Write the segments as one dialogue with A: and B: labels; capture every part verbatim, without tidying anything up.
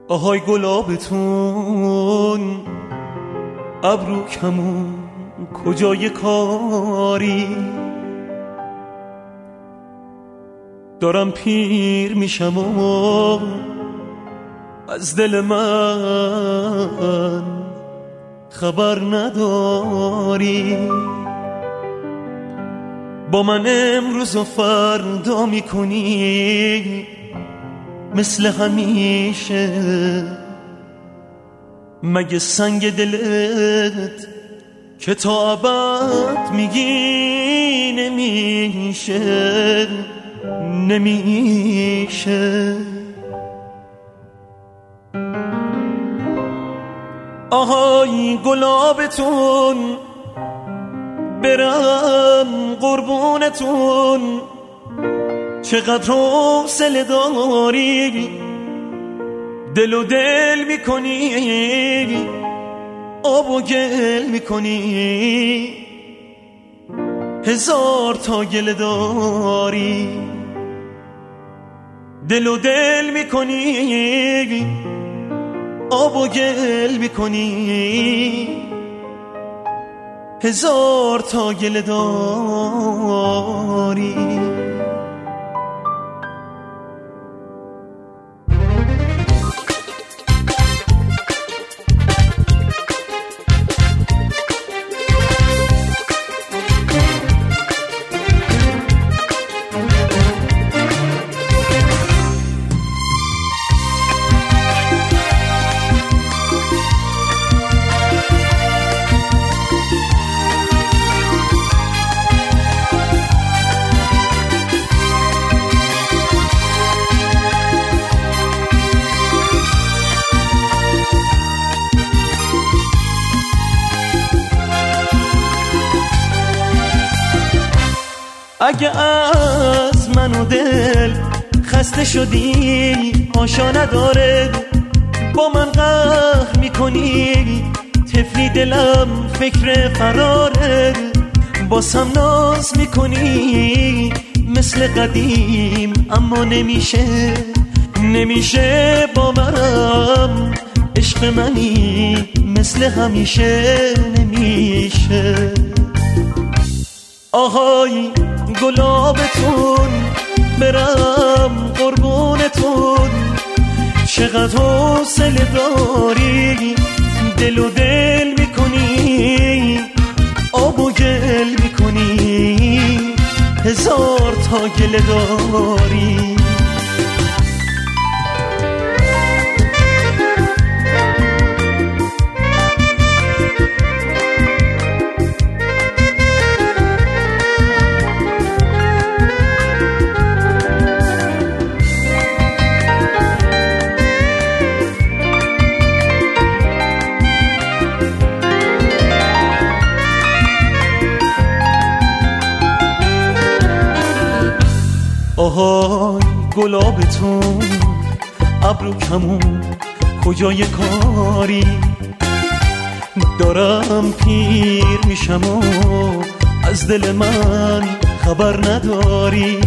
A: آهای گلابتون ابرو کمون کجای کاری، دارم پیر میشم و از دل من خبر نداری. با من امروز و فردا میکنی مثل همیشه، مگه سنگ دلت که تا ابد میگی نمیشه نمیشه. آهای گلابتون برم قربونتون، چقدر حوصله داری، دل و دل میکنی آب و گل میکنی، هزار تا گل داری. دل و دل میکنی آب و گل میکنی، هزار تا گل داری. اگه از من و دل خسته شدی آشا نداره، با من قهر میکنی طفلی دلم فکر فراره، باسم ناز میکنی مثل قدیم اما نمیشه نمیشه باورم، عشق منی مثل همیشه نمیشه. آهای گلابتون برم قربونتون، چقدر حوصله داری، دل و دل میکنی آب و گل میکنی، هزار تا گل داری. آهای گلابتون ابرو کمون کجای کاری، دارم پیر میشم و از دل من خبر نداری.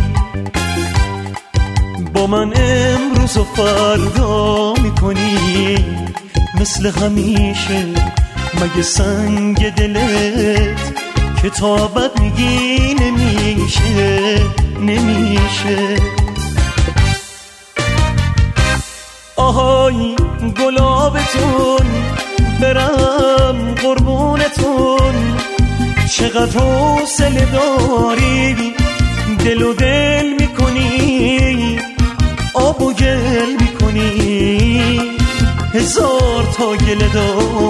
A: با من امروز و فردا میکنی مثل همیشه، مگه سنگ دلت که تا ابد میگی نمیشه نمیشه. آهای گلابتون برم قربونتون، چقدر حوصله داری، دل و دل میکنی آب و گل میکنی، هزار تا گل داری.